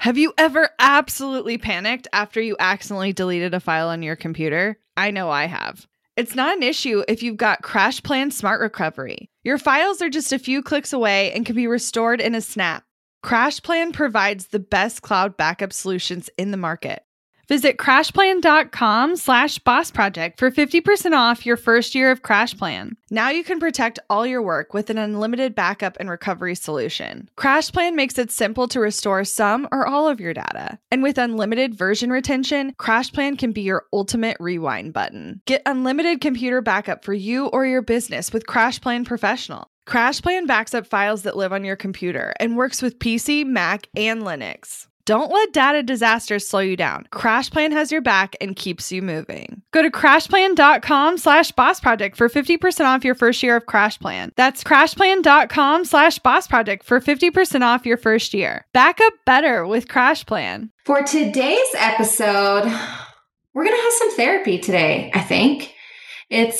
Have you ever absolutely panicked after you accidentally deleted a file on your computer? I know I have. It's not an issue if you've got CrashPlan Smart Recovery. Your files are just a few clicks away and can be restored in a snap. CrashPlan provides the best cloud backup solutions in the market. Visit crashplan.com/bossproject for 50% off your first year of CrashPlan. Now you can protect all your work with an unlimited backup and recovery solution. CrashPlan makes it simple to restore some or all of your data. And with unlimited version retention, CrashPlan can be your ultimate rewind button. Get unlimited computer backup for you or your business with CrashPlan Professional. CrashPlan backs up files that live on your computer and works with PC, Mac, and Linux. Don't let data disasters slow you down. CrashPlan has your back and keeps you moving. Go to crashplan.com/bossproject for 50% off your first year of CrashPlan. That's crashplan.com/bossproject for 50% off your first year. Back up better with CrashPlan. For today's episode, we're going to have some therapy today, I think. It's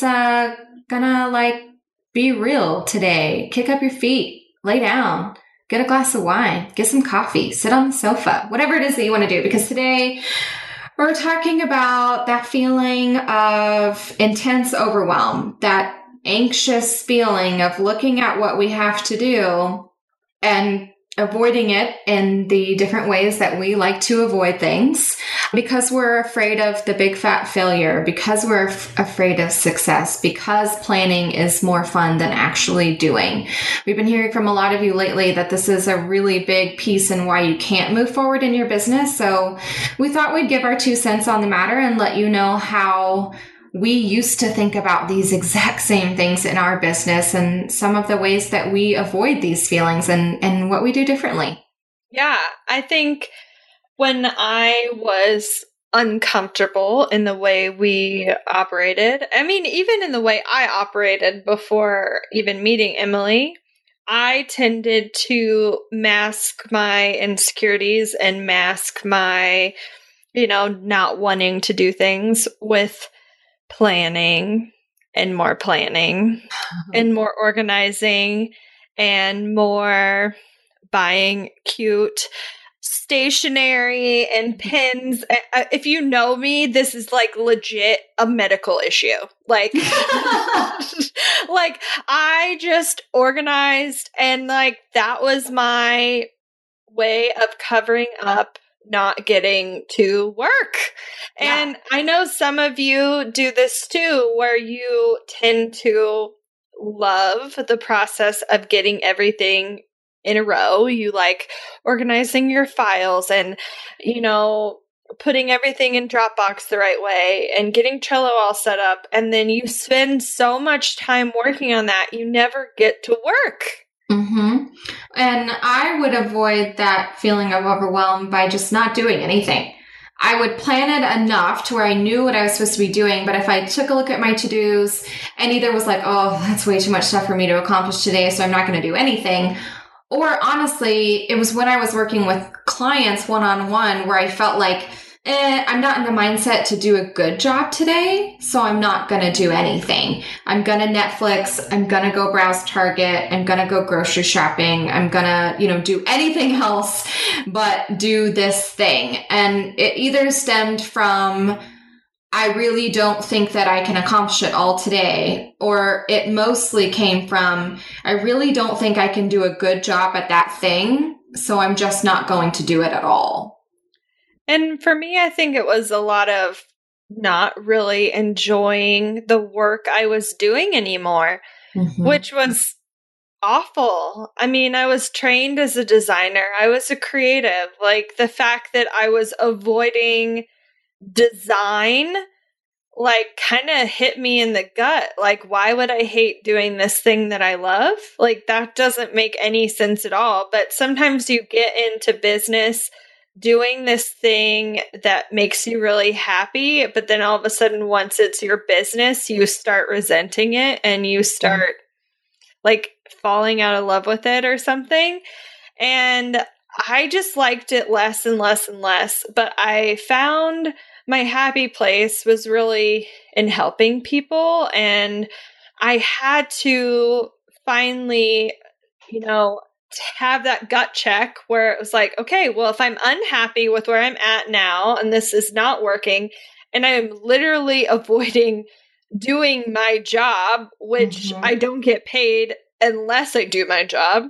gonna be real today. Kick up your feet, lay down. Get a glass of wine, get some coffee, sit on the sofa, whatever it is that you want to do. Because today we're talking about that feeling of intense overwhelm, that anxious feeling of looking at what we have to do and avoiding it in the different ways that we like to avoid things because we're afraid of the big fat failure, because we're afraid of success, because planning is more fun than actually doing. We've been hearing from a lot of you lately that this is a really big piece in why you can't move forward in your business. So we thought we'd give our 2 cents on the matter and let you know how we used to think about these exact same things in our business and some of the ways that we avoid these feelings and what we do differently. Yeah, I think when I was uncomfortable in the way we operated, I mean, even in the way I operated before even meeting Emily, I tended to mask my insecurities and mask my, not wanting to do things with planning and more organizing and more buying cute stationery and pens. If you know me, this is legit a medical issue. I just organized and that was my way of covering up not getting to work. Yeah. And I know some of you do this too, where you tend to love the process of getting everything in a row. You like organizing your files and, putting everything in Dropbox the right way and getting Trello all set up. And then you spend so much time working on that, you never get to work. Mm-hmm. And I would avoid that feeling of overwhelm by just not doing anything. I would plan it enough to where I knew what I was supposed to be doing. But if I took a look at my to-dos and either was oh, that's way too much stuff for me to accomplish today, so I'm not going to do anything. Or honestly, it was when I was working with clients one-on-one where I felt I'm not in the mindset to do a good job today, so I'm not going to do anything. I'm going to Netflix. I'm going to go browse Target. I'm going to go grocery shopping. I'm going to, do anything else but do this thing. And it either stemmed from, I really don't think that I can accomplish it all today, or it mostly came from, I really don't think I can do a good job at that thing, so I'm just not going to do it at all. And for me, I think it was a lot of not really enjoying the work I was doing anymore, which was awful. I mean, I was trained as a designer. I was a creative. The fact that I was avoiding design, kind of hit me in the gut. Why would I hate doing this thing that I love? That doesn't make any sense at all. But sometimes you get into business doing this thing that makes you really happy, but then all of a sudden, once it's your business, you start resenting it and you start falling out of love with it or something. And I just liked it less and less and less. But I found my happy place was really in helping people. And I had to finally, have that gut check where it was like, okay, well, if I'm unhappy with where I'm at now and this is not working, and I'm literally avoiding doing my job, which I don't get paid unless I do my job,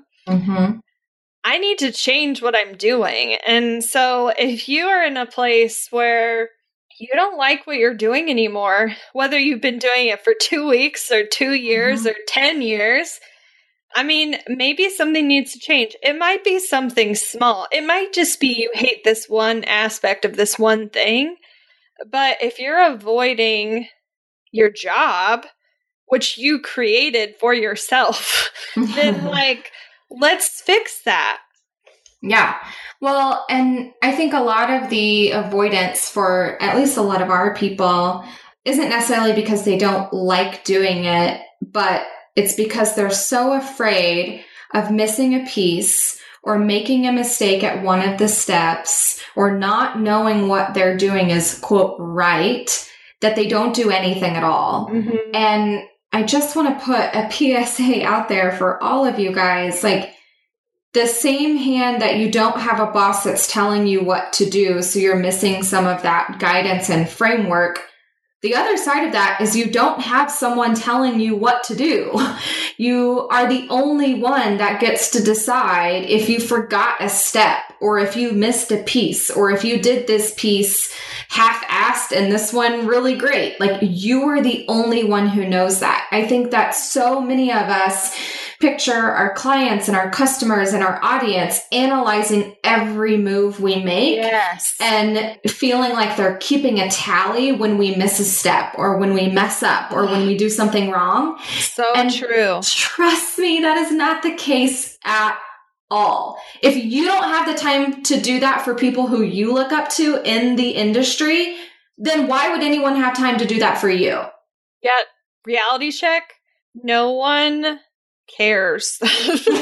I need to change what I'm doing. And so if you are in a place where you don't like what you're doing anymore, whether you've been doing it for 2 weeks or 2 years or 10 years, I mean, maybe something needs to change. It might be something small. It might just be you hate this one aspect of this one thing. But if you're avoiding your job, which you created for yourself, then like, let's fix that. Yeah. Well, and I think a lot of the avoidance for at least a lot of our people isn't necessarily because they don't like doing it, but it's because they're so afraid of missing a piece or making a mistake at one of the steps or not knowing what they're doing is, quote, right, that they don't do anything at all. And I just want to put a PSA out there for all of you guys, like, the same hand that you don't have a boss that's telling you what to do, so you're missing some of that guidance and framework. The other side of that is you don't have someone telling you what to do. You are the only one that gets to decide if you forgot a step or if you missed a piece or if you did this piece half-assed and this one really great. Like, you are the only one who knows that. I think that so many of us picture our clients and our customers and our audience analyzing every move we make and feeling like they're keeping a tally when we miss a step or when we mess up or when we do something wrong. So true. Trust me, that is not the case at all. If you don't have the time to do that for people who you look up to in the industry, then why would anyone have time to do that for you? Yeah, reality check. No one cares. In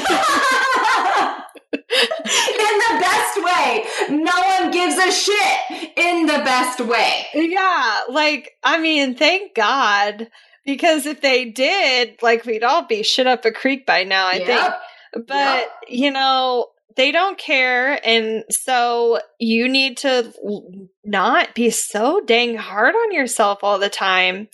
the best way. No one gives a shit in the best way. Yeah, like, I mean, thank God. Because if they did, like, we'd all be shit up a creek by now, I think. But, you know, they don't care. And so you need to not be so dang hard on yourself all the time.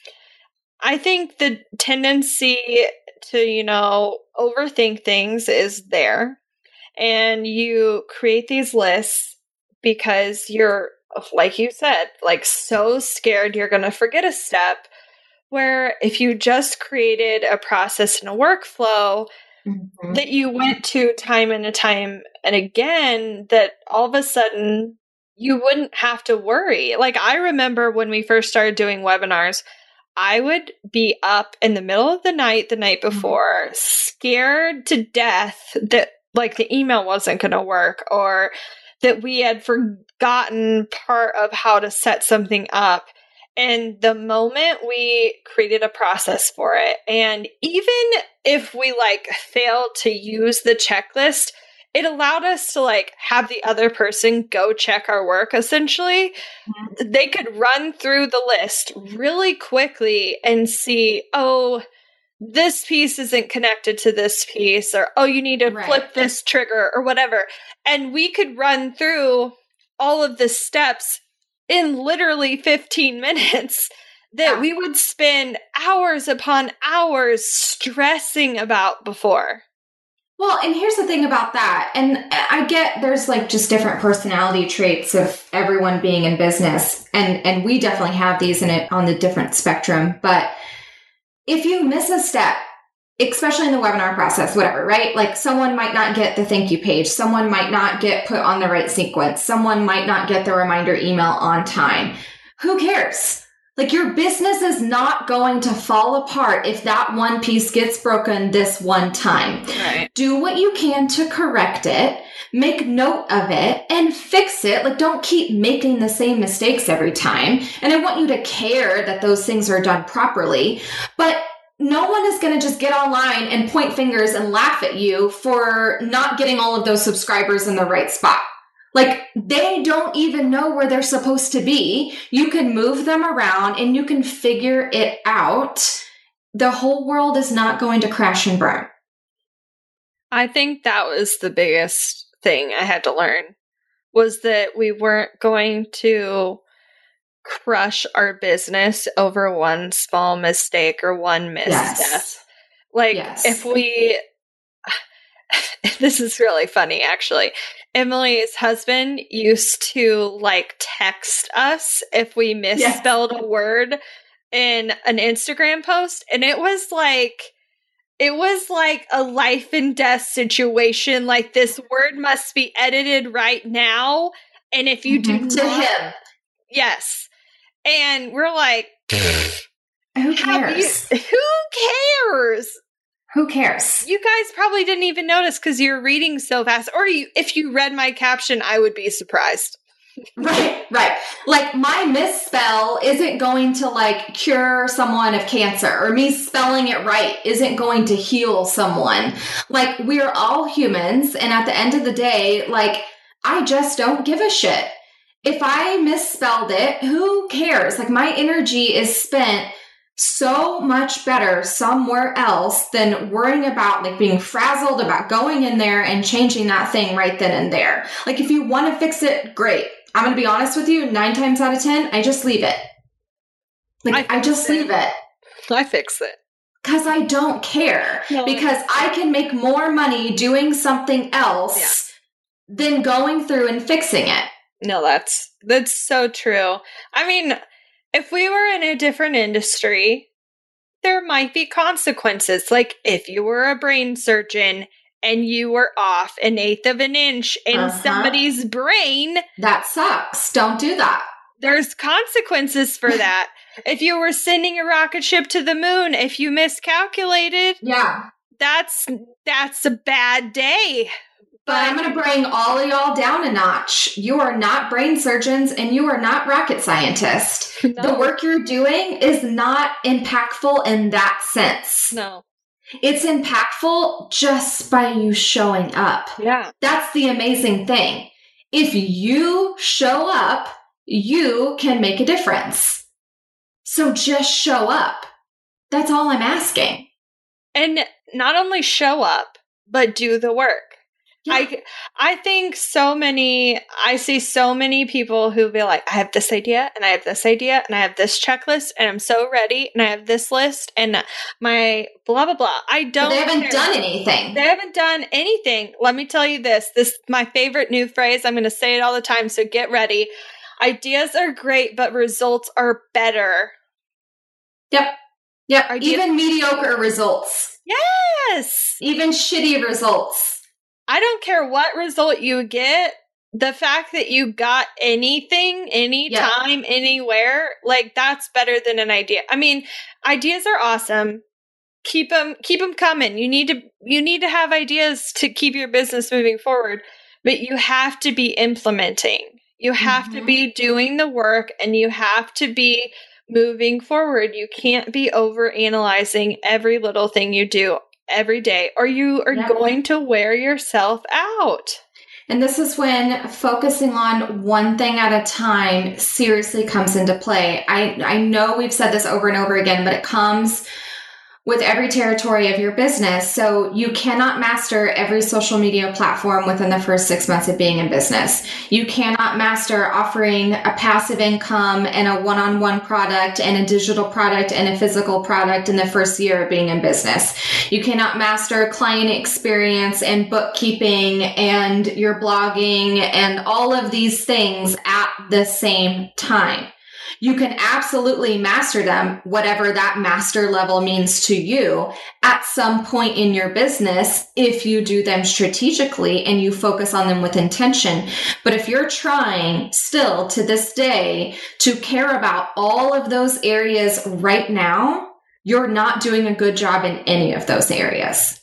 I think the tendency to, you know, overthink things is there. And you create these lists because you're, like you said, like, so scared you're going to forget a step. Where if you just created a process and a workflow that you went to time and time and again, that all of a sudden you wouldn't have to worry. Like, I remember when we first started doing webinars, I would be up in the middle of the night before, scared to death that, like, the email wasn't going to work or that we had forgotten part of how to set something up. And the moment we created a process for it, and even if we, like, failed to use the checklist, it allowed us to, like, have the other person go check our work, essentially. They could run through the list really quickly and see, oh, this piece isn't connected to this piece, or, oh, you need to flip this trigger, or whatever. And we could run through all of the steps in literally 15 minutes that we would spend hours upon hours stressing about before. Well, and here's the thing about that. And I get there's, like, just different personality traits of everyone being in business. And we definitely have these on the different spectrum. But if you miss a step, especially in the webinar process, whatever, right? Like, someone might not get the thank you page. Someone might not get put on the right sequence. Someone might not get the reminder email on time. Who cares? Like, your business is not going to fall apart if that one piece gets broken this one time. Right. Do what you can to correct it, make note of it, and fix it. Like, don't keep making the same mistakes every time. And I want you to care that those things are done properly. But no one is going to just get online and point fingers and laugh at you for not getting all of those subscribers in the right spot. Like, they don't even know where they're supposed to be. You can move them around and you can figure it out. The whole world is not going to crash and burn. I think that was the biggest thing I had to learn, was that we weren't going to crush our business over one small mistake or one misstep. Yes. Like, Yes. if we, this is really funny, actually. Emily's husband used to like text us if we misspelled a word in an Instagram post, and it was like a life and death situation. Like, this word must be edited right now, and if you do to him, yes. And we're like, who cares? Who cares? Who cares? You guys probably didn't even notice because you're reading so fast. Or if you read my caption, I would be surprised. Right. Like, my misspell isn't going to like cure someone of cancer, or me spelling it right isn't going to heal someone. Like, we're all humans. And at the end of the day, like, I just don't give a shit. If I misspelled it, who cares? Like, my energy is spent so much better somewhere else than worrying about like being frazzled about going in there and changing that thing right then and there. Like, if you want to fix it, great. I'm going to be honest with you, 9 times out of 10, I just leave it. Like, I just leave it. I fix it. Because I don't care. No, because I can make more money doing something else than going through and fixing it. No, that's so true. I mean, if we were in a different industry, there might be consequences. Like, if you were a brain surgeon and you were off 1/8 of an inch in somebody's brain. That sucks. Don't do that. There's consequences for that. If you were sending a rocket ship to the moon, if you miscalculated, that's a bad day. But I'm going to bring all of y'all down a notch. You are not brain surgeons and you are not rocket scientists. No. The work you're doing is not impactful in that sense. No. It's impactful just by you showing up. Yeah. That's the amazing thing. If you show up, you can make a difference. So just show up. That's all I'm asking. And not only show up, but do the work. Yeah. I think I see so many people who be like, I have this idea and I have this idea and I have this checklist and I'm so ready and I have this list and my blah, blah, blah. They haven't done anything. They haven't done anything. Let me tell you this is my favorite new phrase. I'm going to say it all the time. So get ready. Ideas are great, but results are better. Yep. Even mediocre results. Yes. Even shitty results. I don't care what result you get. The fact that you got anything, anytime, anywhere, like, that's better than an idea. I mean, ideas are awesome. Keep them coming. You need to have ideas to keep your business moving forward, but you have to be implementing. You have to be doing the work and you have to be moving forward. You can't be over analyzing every little thing you do every day, or you are going to wear yourself out. And this is when focusing on one thing at a time seriously comes into play. I know we've said this over and over again, but it comes with every territory of your business. So you cannot master every social media platform within the first 6 months of being in business. You cannot master offering a passive income and a one-on-one product and a digital product and a physical product in the first year of being in business. You cannot master client experience and bookkeeping and your blogging and all of these things at the same time. You can absolutely master them, whatever that master level means to you, at some point in your business if you do them strategically and you focus on them with intention. But if you're trying still to this day to care about all of those areas right now, you're not doing a good job in any of those areas.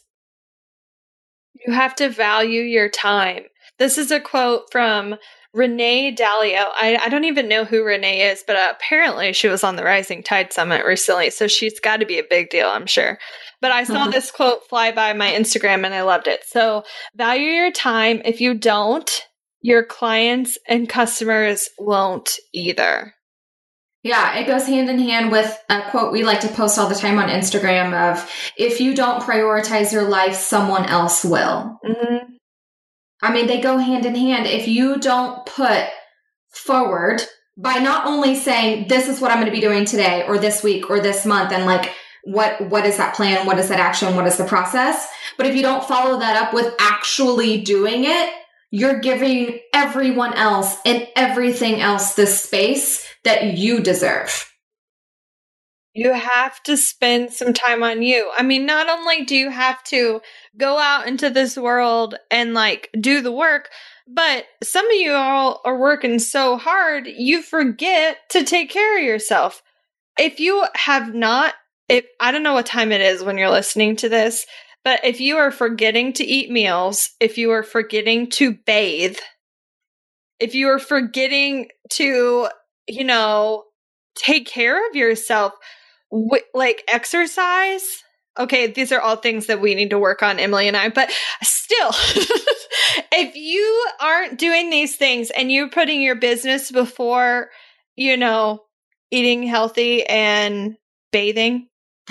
You have to value your time. This is a quote from Renee Dalio. I don't even know who Renee is, but apparently she was on the Rising Tide Summit recently, so she's got to be a big deal, I'm sure. But I saw this quote fly by my Instagram and I loved it. So, value your time. If you don't, your clients and customers won't either. Yeah, it goes hand in hand with a quote we like to post all the time on Instagram of, if you don't prioritize your life, someone else will. Mm-hmm. I mean, they go hand in hand. If you don't put forward by not only saying, this is what I'm going to be doing today or this week or this month, and like, what is that plan? What is that action? What is the process? But if you don't follow that up with actually doing it, you're giving everyone else and everything else the space that you deserve. You have to spend some time on you. I mean, not only do you have to go out into this world and like do the work, but some of you all are working so hard, you forget to take care of yourself. If you have not, I don't know what time it is when you're listening to this, but if you are forgetting to eat meals, if you are forgetting to bathe, if you are forgetting to, take care of yourself, like exercise. Okay, these are all things that we need to work on, Emily and I, but still, if you aren't doing these things and you're putting your business before, eating healthy and bathing.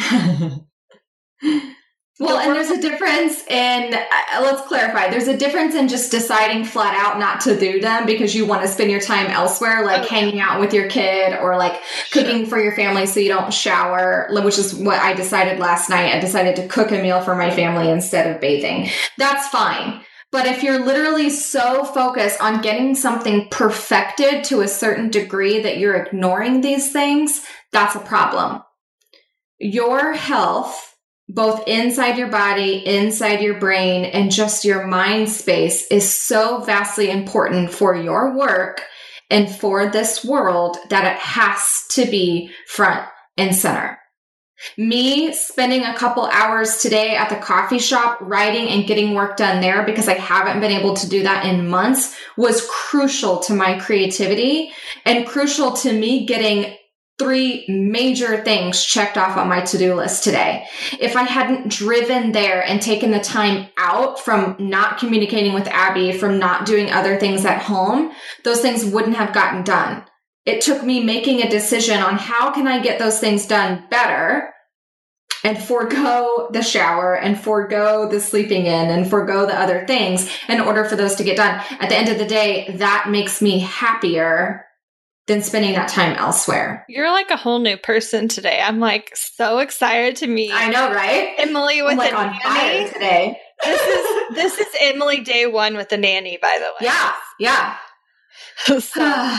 Well, and there's a difference in, let's clarify, there's a difference in just deciding flat out not to do them because you want to spend your time elsewhere, like hanging out with your kid or like cooking for your family so you don't shower, which is what I decided last night. I decided to cook a meal for my family instead of bathing. That's fine. But if you're literally so focused on getting something perfected to a certain degree that you're ignoring these things, that's a problem. Your health, both inside your body, inside your brain, and just your mind space is so vastly important for your work and for this world that it has to be front and center. Me spending a couple hours today at the coffee shop writing and getting work done there because I haven't been able to do that in months was crucial to my creativity and crucial to me getting 3 major things checked off on my to-do list today. If I hadn't driven there and taken the time out from not communicating with Abby, from not doing other things at home, those things wouldn't have gotten done. It took me making a decision on how can I get those things done better and forego the shower and forego the sleeping in and forego the other things in order for those to get done. At the end of the day, that makes me happier than spending that time elsewhere. You're like a whole new person today. I'm like so excited to meet. I know, right? Emily with I'm like on fire today. This is Emily day 1 with the nanny, by the way. Yeah. So.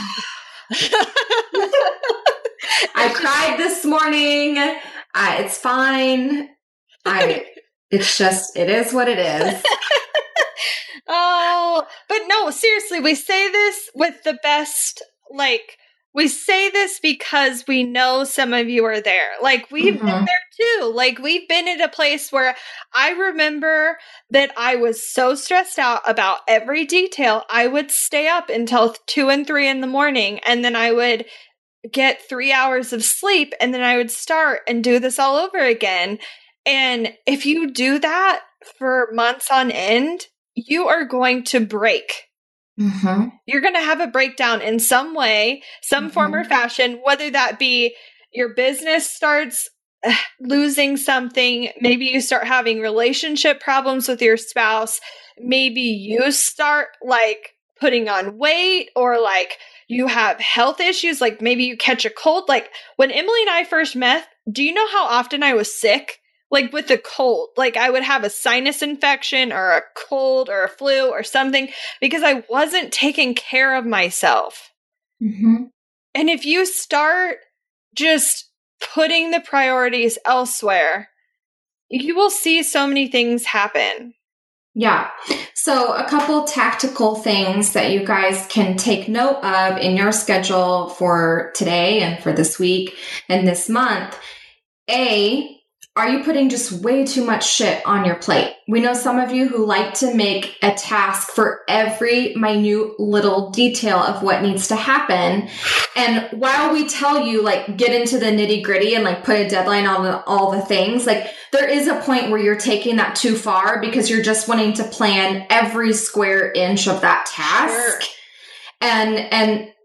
I cried this morning. It's fine. It is what it is. Oh, but no, seriously, we say this with the best, we say this because we know some of you are there. Like, we've been there too. Like, we've been at a place where I remember that I was so stressed out about every detail. I would stay up until 2 and 3 in the morning, and then I would get 3 hours of sleep, and then I would start and do this all over again. And if you do that for months on end, you are going to break. Mm-hmm. You're going to have a breakdown in some way, some form or fashion, whether that be your business starts losing something. Maybe you start having relationship problems with your spouse. Maybe you start putting on weight, or you have health issues. Like maybe you catch a cold. Like when Emily and I first met, do you know how often I was sick? Like with a cold, I would have a sinus infection or a cold or a flu or something because I wasn't taking care of myself. Mm-hmm. And if you start just putting the priorities elsewhere, you will see so many things happen. Yeah. So a couple tactical things that you guys can take note of in your schedule for today and for this week and this month. Are you putting just way too much shit on your plate? We know some of you who like to make a task for every minute little detail of what needs to happen. And while we tell you, get into the nitty gritty and put a deadline on all the things, there is a point where you're taking that too far because you're just wanting to plan every square inch of that task. Sure. And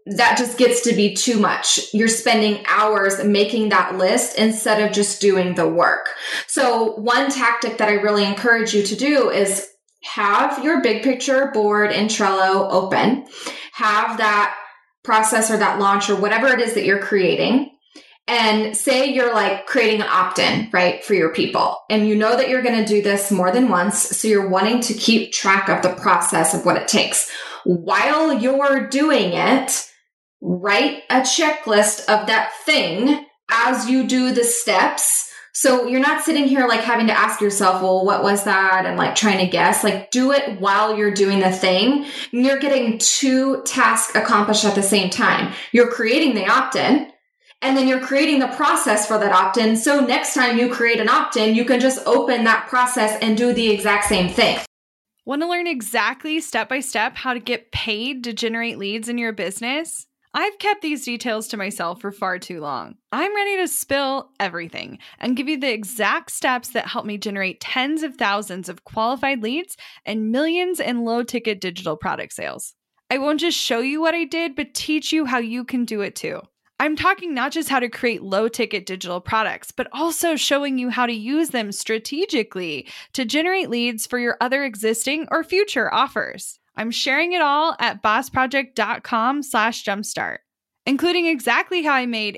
that just gets to be too much. You're spending hours making that list instead of just doing the work. So one tactic that I really encourage you to do is have your big picture board in Trello open, have that process or that launch or whatever it is that you're creating. And say you're like creating an opt-in, right, for your people. And you know that you're going to do this more than once. So you're wanting to keep track of the process of what it takes. While you're doing it, write a checklist of that thing as you do the steps. So you're not sitting here like having to ask yourself, well, what was that? And like trying to guess, like do it while you're doing the thing. And you're getting 2 tasks accomplished at the same time. You're creating the opt-in. And then you're creating the process for that opt-in. So next time you create an opt-in, you can just open that process and do the exact same thing. Want to learn exactly step by step how to get paid to generate leads in your business? I've kept these details to myself for far too long. I'm ready to spill everything and give you the exact steps that help me generate tens of thousands of qualified leads and millions in low-ticket digital product sales. I won't just show you what I did, but teach you how you can do it too. I'm talking not just how to create low-ticket digital products, but also showing you how to use them strategically to generate leads for your other existing or future offers. I'm sharing it all at bossproject.com/jumpstart, including exactly how I made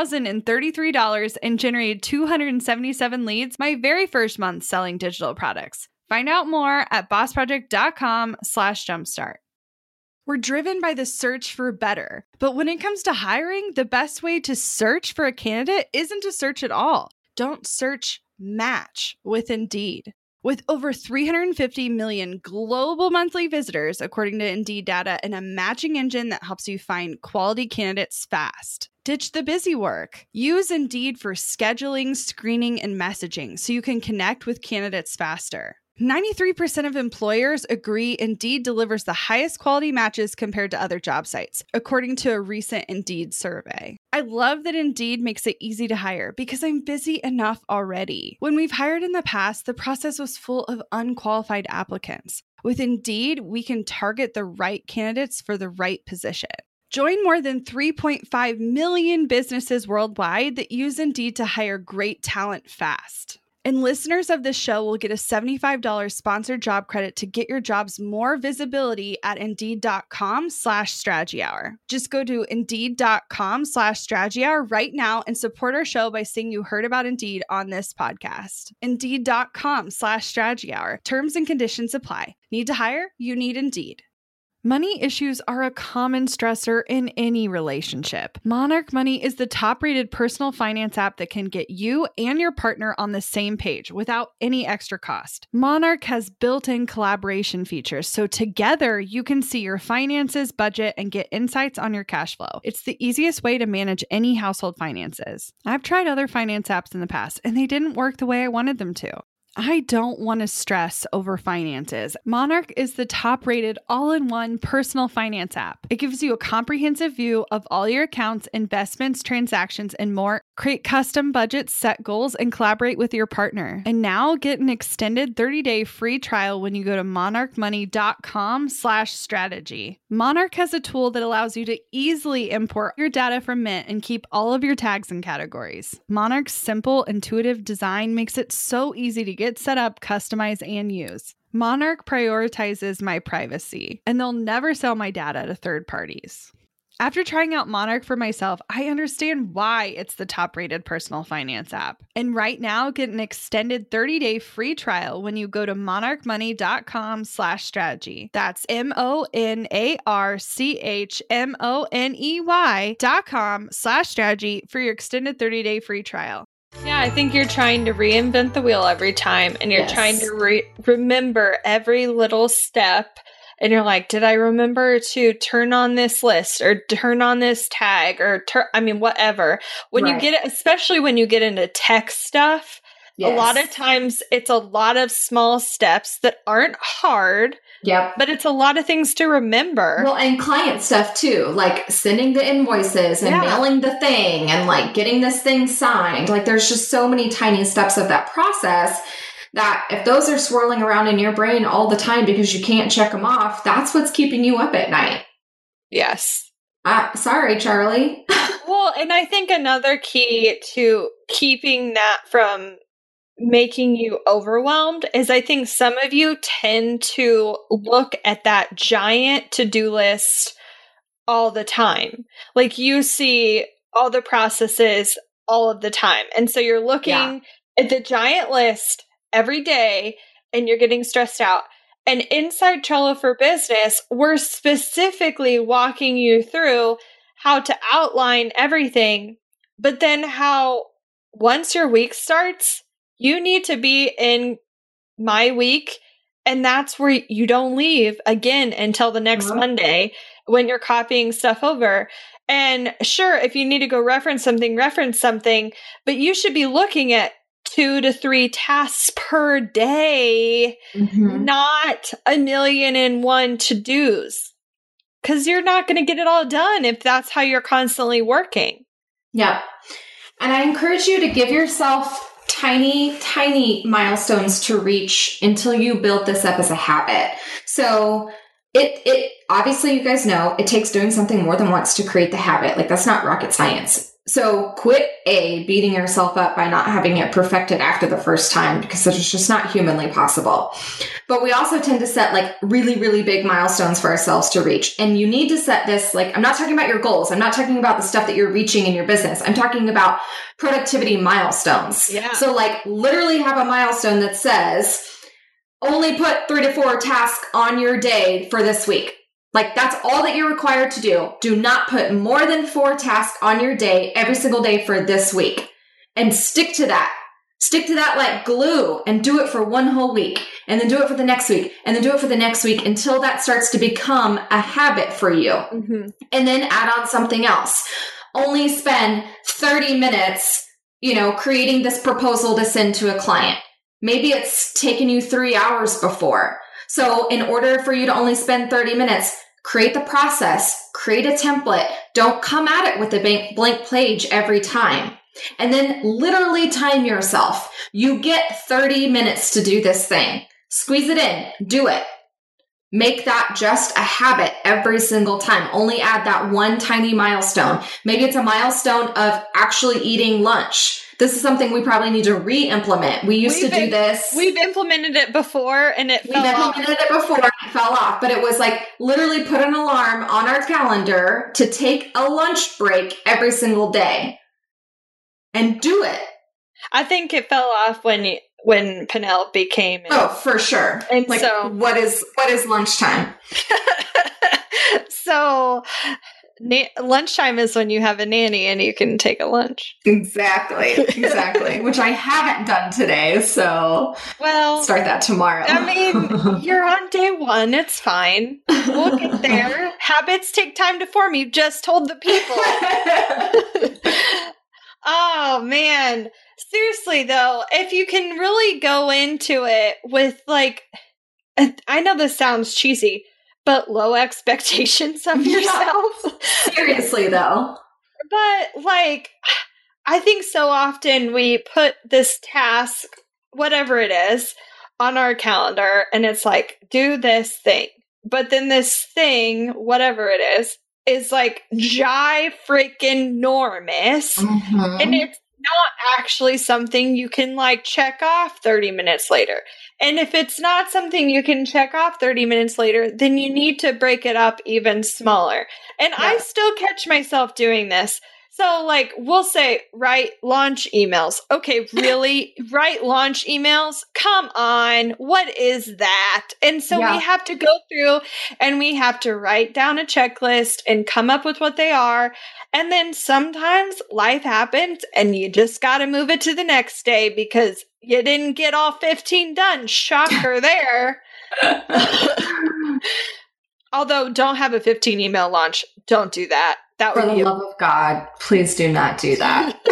$8,033 and generated 277 leads my very first month selling digital products. Find out more at bossproject.com/jumpstart. We're driven by the search for better. But when it comes to hiring, the best way to search for a candidate isn't to search at all. Don't search, match with Indeed. With over 350 million global monthly visitors, according to Indeed data, and a matching engine that helps you find quality candidates fast. Ditch the busy work. Use Indeed for scheduling, screening, and messaging so you can connect with candidates faster. 93% of employers agree Indeed delivers the highest quality matches compared to other job sites, according to a recent Indeed survey. I love that Indeed makes it easy to hire because I'm busy enough already. When we've hired in the past, the process was full of unqualified applicants. With Indeed, we can target the right candidates for the right position. Join more than 3.5 million businesses worldwide that use Indeed to hire great talent fast. And listeners of this show will get a $75 sponsored job credit to get your jobs more visibility at Indeed.com/Strategy Hour. Just go to Indeed.com/Strategy Hour right now and support our show by saying you heard about Indeed on this podcast. Indeed.com/Strategy Hour. Terms and conditions apply. Need to hire? You need Indeed. Money issues are a common stressor in any relationship. Monarch Money is the top-rated personal finance app that can get you and your partner on the same page without any extra cost. Monarch has built-in collaboration features, so together you can see your finances, budget, and get insights on your cash flow. It's the easiest way to manage any household finances. I've tried other finance apps in the past, and they didn't work the way I wanted them to. I don't want to stress over finances. Monarch is the top-rated all-in-one personal finance app. It gives you a comprehensive view of all your accounts, investments, transactions, and more. Create custom budgets, set goals, and collaborate with your partner. And now get an extended 30-day free trial when you go to monarchmoney.com/strategy. Monarch has a tool that allows you to easily import your data from Mint and keep all of your tags and categories. Monarch's simple, intuitive design makes it so easy to get set up, customize, and use. Monarch prioritizes my privacy, and they'll never sell my data to third parties. After trying out Monarch for myself, I understand why it's the top-rated personal finance app. And right now, get an extended 30-day free trial when you go to monarchmoney.com/strategy. That's monarchmoney.com/strategy for your extended 30-day free trial. Yeah, I think you're trying to reinvent the wheel every time, and you're trying to remember every little step. And you're like, did I remember to turn on this list or turn on this tag or whatever. When you get it, especially when you get into tech stuff, a lot of times it's a lot of small steps that aren't hard. Yep. But it's a lot of things to remember. Well, and client stuff too, like sending the invoices and mailing the thing and like getting this thing signed. Like there's just so many tiny steps of that process that if those are swirling around in your brain all the time because you can't check them off, that's what's keeping you up at night. Yes. Sorry, Charlie. Well, and I think another key to keeping that from making you overwhelmed is I think some of you tend to look at that giant to-do list all the time. Like you see all the processes all of the time. And so you're looking at the giant list every day and you're getting stressed out. And inside Trello for Business, we're specifically walking you through how to outline everything, but then how once your week starts, you need to be in My Week, and that's where you don't leave again until the next Monday when you're copying stuff over. And sure, if you need to go reference something, but you should be looking at 2 to 3 tasks per day, not 1,000,001 to-dos. Because you're not going to get it all done if that's how you're constantly working. Yep. And I encourage you to give yourself tiny, tiny milestones to reach until you build this up as a habit. So it obviously, you guys know, it takes doing something more than once to create the habit. Like, that's not rocket science. So quit beating yourself up by not having it perfected after the first time, because it's just not humanly possible. But we also tend to set like really, really big milestones for ourselves to reach. And you need to set this, like, I'm not talking about your goals. I'm not talking about the stuff that you're reaching in your business. I'm talking about productivity milestones. Yeah. So like literally have a milestone that says only put 3 to 4 tasks on your day for this week. Like, that's all that you're required to do. Do not put more than 4 tasks on your day every single day for this week. And stick to that. Stick to that like glue and do it for one whole week. And then do it for the next week. And then do it for the next week until that starts to become a habit for you. And then add on something else. Only spend 30 minutes, creating this proposal to send to a client. Maybe it's taken you 3 hours before. So in order for you to only spend 30 minutes, create the process, create a template. Don't come at it with a blank page every time. And then literally time yourself. You get 30 minutes to do this thing. Squeeze it in. Do it. Make that just a habit every single time. Only add that one tiny milestone. Maybe it's a milestone of actually eating lunch. This is something we probably need to re-implement. We used to do this. We've implemented it before and it fell off. We've implemented it before and it fell off. But it was like literally put an alarm on our calendar to take a lunch break every single day. And do it. I think it fell off when Penelope came in. Oh, for sure. And like, so what is lunchtime? So lunchtime is when you have a nanny and you can take a lunch. Exactly. Which I haven't done today, so start that tomorrow. I mean, you're on day 1. It's fine. We'll get there. Habits take time to form. You just told the people. Oh, man. Seriously, though, if you can really go into it with, like, I know this sounds cheesy, but low expectations of yourself. Seriously, though. But, like, I think so often we put this task, whatever it is, on our calendar, and it's like, do this thing. But then this thing, whatever it is like freaking enormous. And it's not actually something you can like check off 30 minutes later. And if it's not something you can check off 30 minutes later, then you need to break it up even smaller. And I still catch myself doing this. So like we'll say, write launch emails. Okay, really? Write launch emails? Come on. What is that? And so we have to go through and we have to write down a checklist and come up with what they are. And then sometimes life happens and you just got to move it to the next day because you didn't get all 15 done. Shocker there. Although don't have a 15 email launch. Don't do that. That would For the love of God, please do not do that.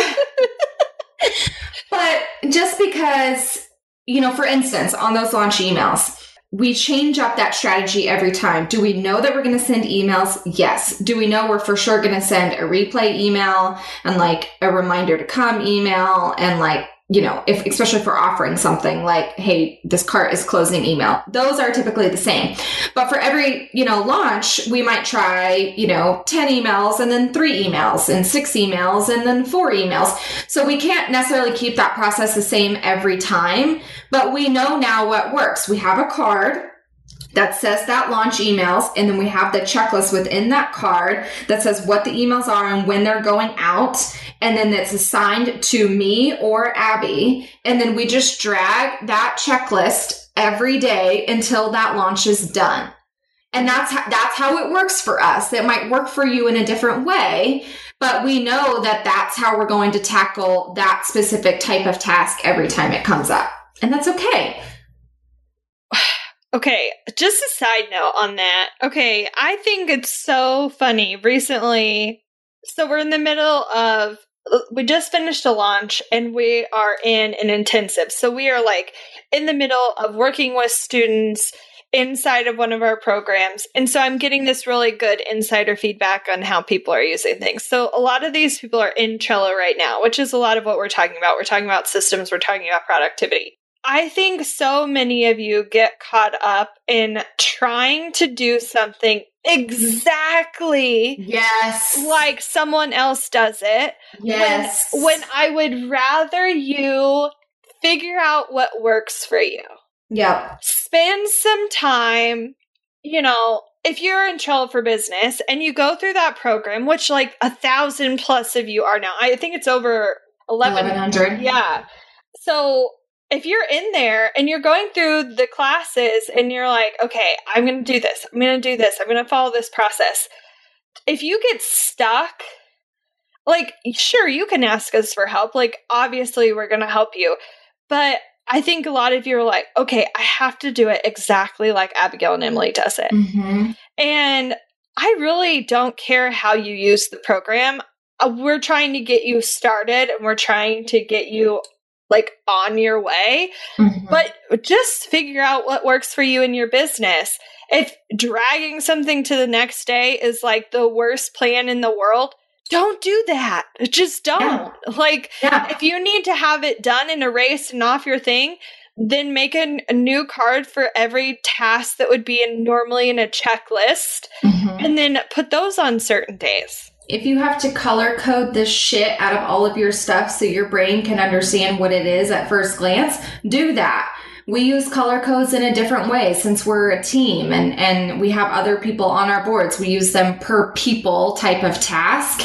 But just because, for instance, on those launch emails, we change up that strategy every time. Do we know that we're going to send emails? Yes. Do we know we're for sure going to send a replay email and like a reminder to come email and like if especially for offering something like, hey, this cart is closing email, those are typically the same. But for every, launch, we might try, 10 emails and then 3 emails and 6 emails and then 4 emails. So we can't necessarily keep that process the same every time, but we know now what works. We have a card that says that launch emails, and then we have the checklist within that card that says what the emails are and when they're going out, and then it's assigned to me or Abby, and then we just drag that checklist every day until that launch is done. And that's how it works for us. It might work for you in a different way, but we know that that's how we're going to tackle that specific type of task every time it comes up, and that's okay. Okay, just a side note on that. Okay, I think it's so funny. Recently, so we're in the middle of, we just finished a launch and we are in an intensive. So we are like in the middle of working with students inside of one of our programs. And so I'm getting this really good insider feedback on how people are using things. So a lot of these people are in Trello right now, which is a lot of what we're talking about. We're talking about systems. We're talking about productivity. I think so many of you get caught up in trying to do something exactly like someone else does it. Yes. When I would rather you figure out what works for you. Yep. Spend some time, if you're in Trello for Business and you go through that program, which like 1,000 plus of you are now. I think it's over 1,100. Yeah. So if you're in there and you're going through the classes and you're like, okay, I'm going to do this. I'm going to do this. I'm going to follow this process. If you get stuck, like, sure, you can ask us for help. Like, obviously, we're going to help you. But I think a lot of you are like, okay, I have to do it exactly like Abigail and Emily does it. Mm-hmm. And I really don't care how you use the program. We're trying to get you started and we're trying to get you like on your way, but just figure out what works for you in your business. If dragging something to the next day is like the worst plan in the world, don't do that. Just don't. If you need to have it done and erased and off your thing, then make a new card for every task that would be normally in a checklist, and then put those on certain days. If you have to color code the shit out of all of your stuff so your brain can understand what it is at first glance, do that. We use color codes in a different way since we're a team and we have other people on our boards. We use them per people type of task,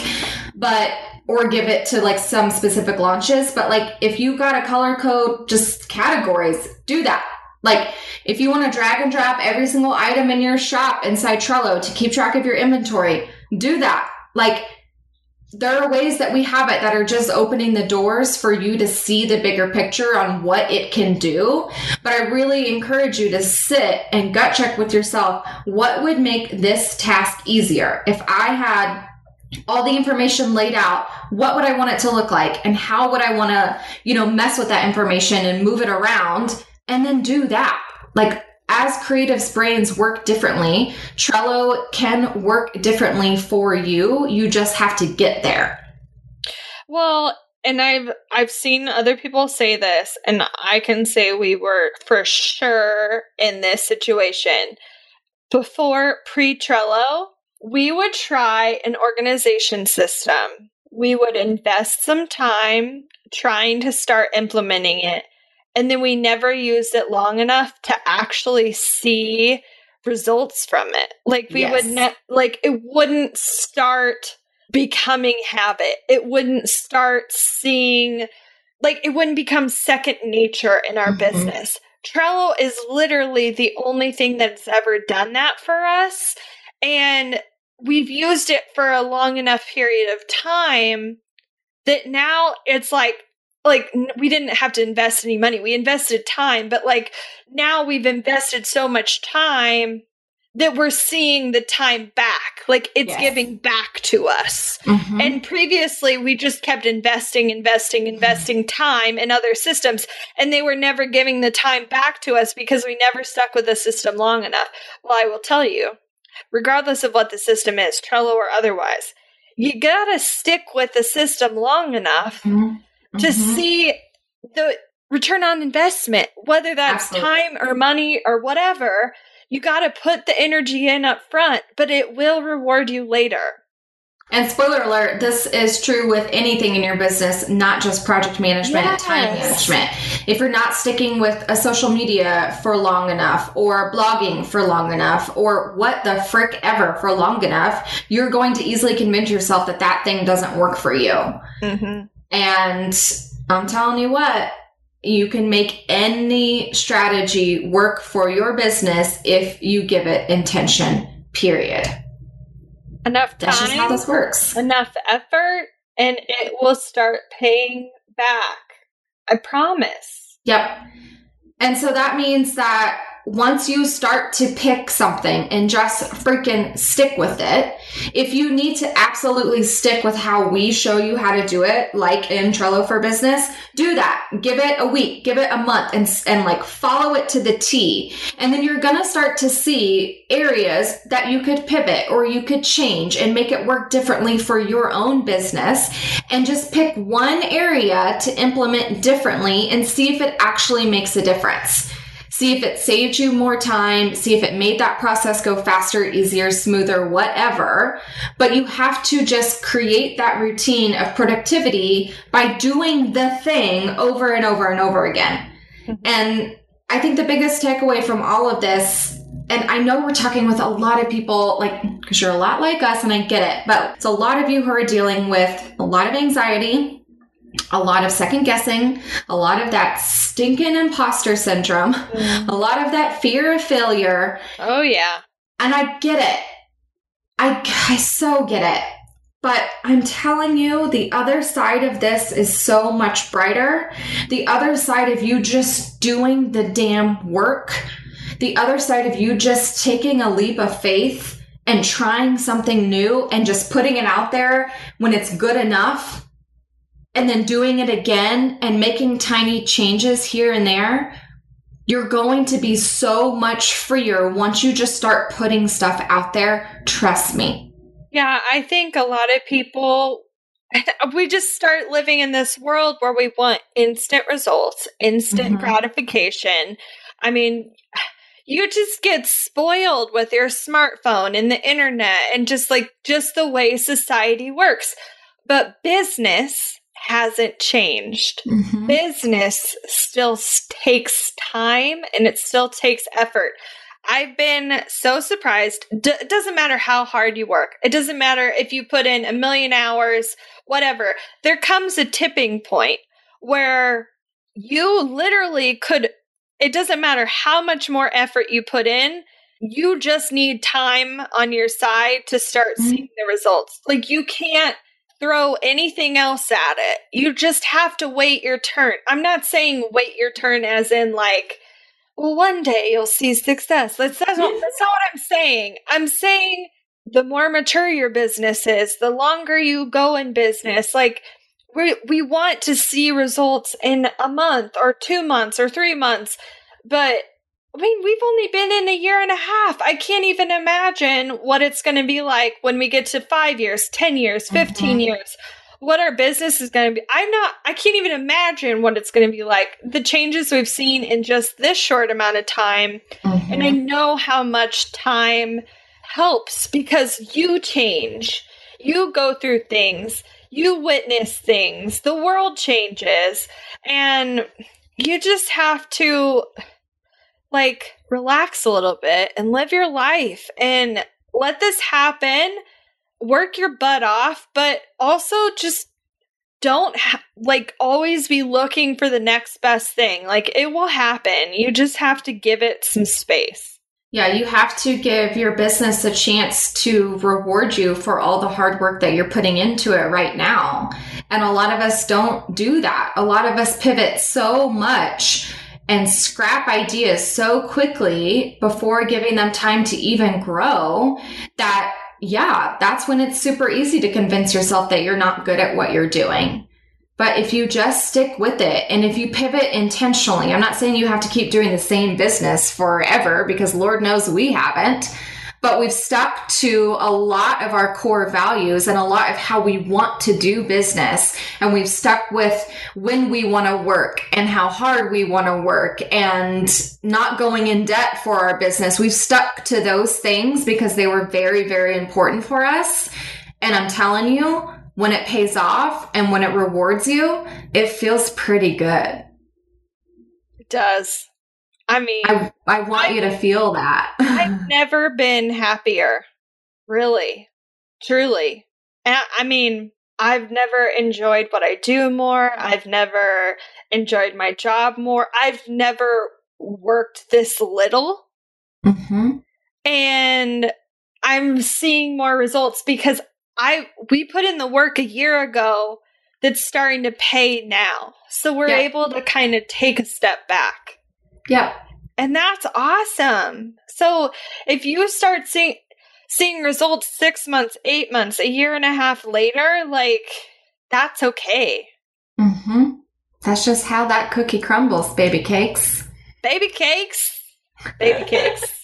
or give it to like some specific launches. But like if you got a color code, just categories, do that. Like if you want to drag and drop every single item in your shop inside Trello to keep track of your inventory, do that. Like, there are ways that we have it that are just opening the doors for you to see the bigger picture on what it can do. But I really encourage you to sit and gut check with yourself. What would make this task easier? If I had all the information laid out, what would I want it to look like? And how would I want to, mess with that information and move it around, and then do that? Like, as creatives' brains work differently, Trello can work differently for you. You just have to get there. Well, and I've seen other people say this, and I can say we were for sure in this situation. Before pre-Trello, we would try an organization system. We would invest some time trying to start implementing it. And then we never used it long enough to actually see results from it. Like we would it wouldn't start becoming habit. It wouldn't start seeing, it wouldn't become second nature in our business. Trello is literally the only thing that's ever done that for us. And we've used it for a long enough period of time that now it's like we didn't have to invest any money. We invested time, but now we've invested so much time that we're seeing the time back. It's giving back to us. And previously we just kept investing time in other systems, and they were never giving the time back to us because we never stuck with the system long enough. Well, I will tell you, regardless of what the system is, Trello or otherwise, you gotta stick with the system long enough to see the return on investment, whether that's time or money or whatever, you got to put the energy in up front, but it will reward you later. And spoiler alert, this is true with anything in your business, not just project management and time management. If you're not sticking with a social media for long enough, or blogging for long enough, or what the frick ever for long enough, you're going to easily convince yourself that that thing doesn't work for you. Mm-hmm. And I'm telling you what, you can make any strategy work for your business if you give it intention, period. Enough time, that's just how this works. Enough effort, and it will start paying back. I promise. Yep. And so that means that once you start to pick something and just freaking stick with it, if you need to absolutely stick with how we show you how to do it, like in Trello for Business, do that. Give it a week, give it a month, and like follow it to the T. And then you're going to start to see areas that you could pivot or you could change and make it work differently for your own business. And just pick one area to implement differently and see if it actually makes a difference. See if it saved you more time. See if it made that process go faster, easier, smoother, whatever. But you have to just create that routine of productivity by doing the thing over and over and over again. And I think the biggest takeaway from all of this, and I know we're talking with a lot of people, like, because you're a lot like us and I get it, but it's a lot of you who are dealing with a lot of anxiety, a lot of second guessing, a lot of that stinking imposter syndrome, a lot of that fear of failure. Oh, yeah. And I get it. I so get it. But I'm telling you, the other side of this is so much brighter. The other side of you just doing the damn work. The other side of you just taking a leap of faith and trying something new and just putting it out there when it's good enough. And then doing it again and making tiny changes here and there, you're going to be so much freer once you just start putting stuff out there. Trust me. Yeah, I think a lot of people, we just start living in this world where we want instant results, instant gratification. I mean, you just get spoiled with your smartphone and the internet and just the way society works. But business hasn't changed. Business still takes time and it still takes effort. I've been so surprised. It doesn't matter how hard you work. It doesn't matter if you put in 1 million hours, whatever. There comes a tipping point where you literally could, it doesn't matter how much more effort you put in, you just need time on your side to start seeing the results. Like, you can't throw anything else at it. You just have to wait your turn. I'm not saying wait your turn as in like, well, one day you'll see success. That's not what I'm saying. I'm saying the more mature your business is, the longer you go in business, like we want to see results in a month or 2 months or 3 months. But I mean, we've only been in 1.5 years. I can't even imagine what it's going to be like when we get to 5 years, 10 years, 15 years, what our business is going to be. I can't even imagine what it's going to be like. The changes we've seen in just this short amount of time. And I know how much time helps because you change, you go through things, you witness things, the world changes, and you just have to relax a little bit and live your life and let this happen, work your butt off, but also just don't always be looking for the next best thing. It will happen. You just have to give it some space. Yeah, you have to give your business a chance to reward you for all the hard work that you're putting into it right now. And a lot of us don't do that. A lot of us pivot so much and scrap ideas so quickly before giving them time to even grow that, yeah, that's when it's super easy to convince yourself that you're not good at what you're doing. But if you just stick with it and if you pivot intentionally, I'm not saying you have to keep doing the same business forever because Lord knows we haven't, but we've stuck to a lot of our core values and a lot of how we want to do business. And we've stuck with when we want to work and how hard we want to work and not going in debt for our business. We've stuck to those things because they were very, very important for us. And I'm telling you, when it pays off and when it rewards you, it feels pretty good. It does. I mean, I want you to feel that. I've never been happier. Really. Truly. And I mean, I've never enjoyed what I do more. I've never enjoyed my job more. I've never worked this little. Mm-hmm. And I'm seeing more results because we put in the work a year ago that's starting to pay now. So we're able to kind of take a step back. Yep. And that's awesome. So if you start seeing results 6 months, 8 months, a year and a half later, like, that's okay. Mm-hmm. That's just how that cookie crumbles, baby cakes. Baby cakes. Baby cakes.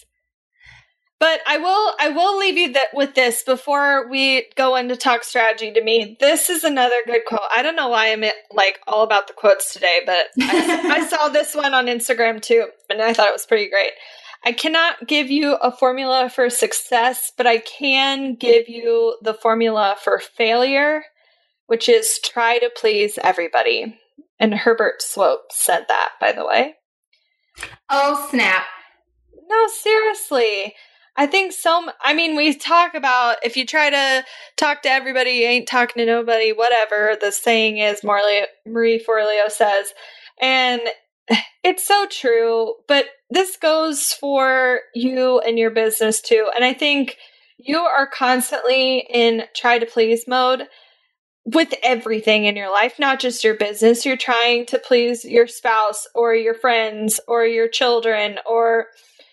But I will leave you with this before we go into talk strategy. To me, this is another good quote. I don't know why I'm like all about the quotes today, but I saw this one on Instagram too, and I thought it was pretty great. I cannot give you a formula for success, but I can give you the formula for failure, which is try to please everybody. And Herbert Swope said that, by the way. Oh, snap. No, seriously. I think we talk about if you try to talk to everybody, you ain't talking to nobody, whatever the saying is, Marie Forleo says. And it's so true, but this goes for you and your business too. And I think you are constantly in try to please mode with everything in your life, not just your business. You're trying to please your spouse or your friends or your children or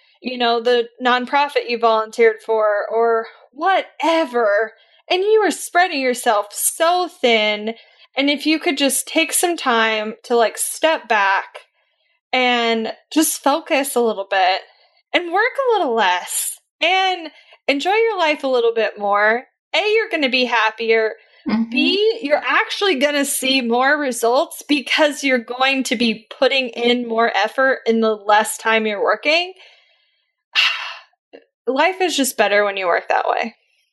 the nonprofit you volunteered for or whatever. And you are spreading yourself so thin. And if you could just take some time to like step back and just focus a little bit and work a little less and enjoy your life a little bit more. A, you're going to be happier. Mm-hmm. B, you're actually going to see more results because you're going to be putting in more effort in the less time you're working. Life is just better when you work that way.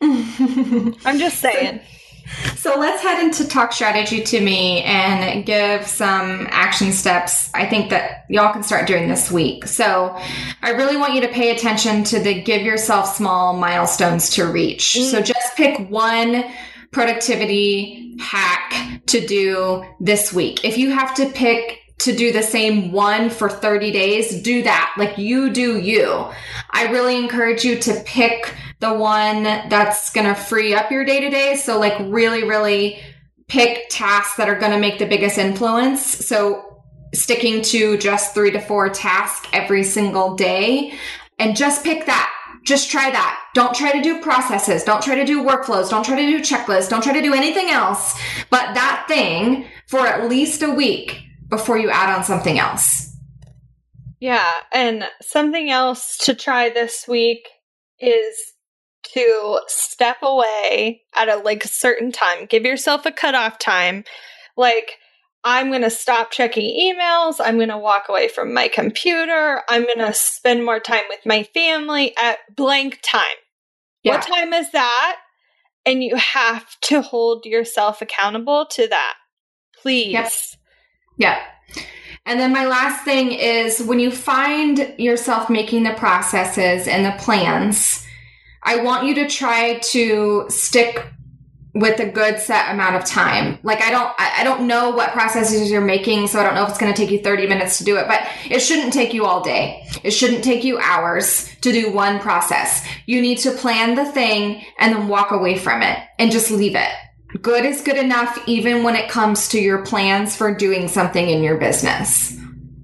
I'm just saying. So let's head into talk strategy to me and give some action steps I think that y'all can start doing this week. So I really want you to pay attention to the give yourself small milestones to reach. So just pick one productivity hack to do this week. If you have to pick to do the same one for 30 days, do that. Like, you do you. I really encourage you to pick the one that's going to free up your day-to-day. So like really, really pick tasks that are going to make the biggest influence. So sticking to just 3 to 4 tasks every single day, and just pick that. Just try that. Don't try to do processes. Don't try to do workflows. Don't try to do checklists. Don't try to do anything else but that thing for at least a week before you add on something else. Yeah. And something else to try this week is to step away at a certain time. Give yourself a cutoff time. Like, I'm going to stop checking emails. I'm going to walk away from my computer. I'm going to spend more time with my family at blank time. Yeah. What time is that? And you have to hold yourself accountable to that. Please. Yep. Yeah. And then my last thing is, when you find yourself making the processes and the plans, I want you to try to stick with a good set amount of time. Like, I don't know what processes you're making, so I don't know if it's going to take you 30 minutes to do it, but it shouldn't take you all day. It shouldn't take you hours to do one process. You need to plan the thing and then walk away from it and just leave it. Good is good enough, even when it comes to your plans for doing something in your business.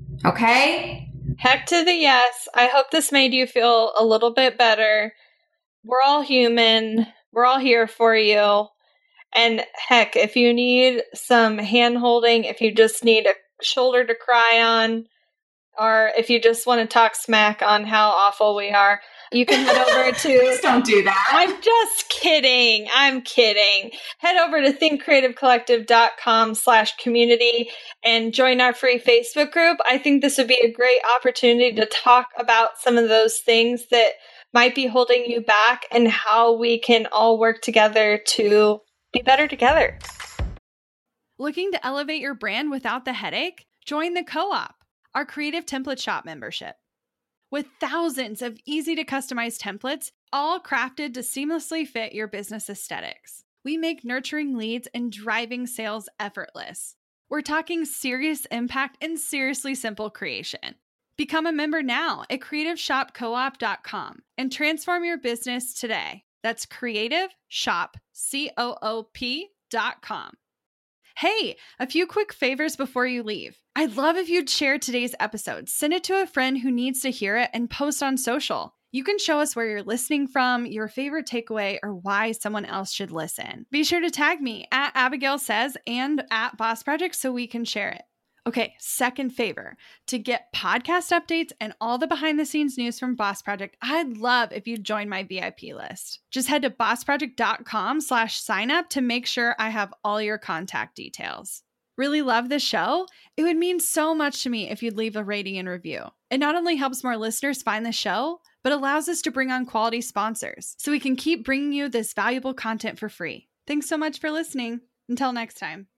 Okay? Heck to the yes. I hope this made you feel a little bit better. We're all human. We're all here for you. And heck, if you need some hand holding, if you just need a shoulder to cry on, or if you just want to talk smack on how awful we are, You can head over to... Please don't do that. I'm just kidding. I'm kidding. Head over to thinkcreativecollective.com/community and join our free Facebook group. I think this would be a great opportunity to talk about some of those things that might be holding you back and how we can all work together to be better together. Looking to elevate your brand without the headache? Join the Co-op, our creative template shop membership. With thousands of easy to customize templates, all crafted to seamlessly fit your business aesthetics, we make nurturing leads and driving sales effortless. We're talking serious impact and seriously simple creation. Become a member now at creativeshopcoop.com and transform your business today. That's creativeshopcoop.com. Hey, a few quick favors before you leave. I'd love if you'd share today's episode, send it to a friend who needs to hear it, and post on social. You can show us where you're listening from, your favorite takeaway, or why someone else should listen. Be sure to tag me at Abigail Says and at Boss Project so we can share it. Okay, second favor. To get podcast updates and all the behind-the-scenes news from Boss Project, I'd love if you'd join my VIP list. Just head to bossproject.com/sign up to make sure I have all your contact details. Really love the show? It would mean so much to me if you'd leave a rating and review. It not only helps more listeners find the show, but allows us to bring on quality sponsors so we can keep bringing you this valuable content for free. Thanks so much for listening. Until next time.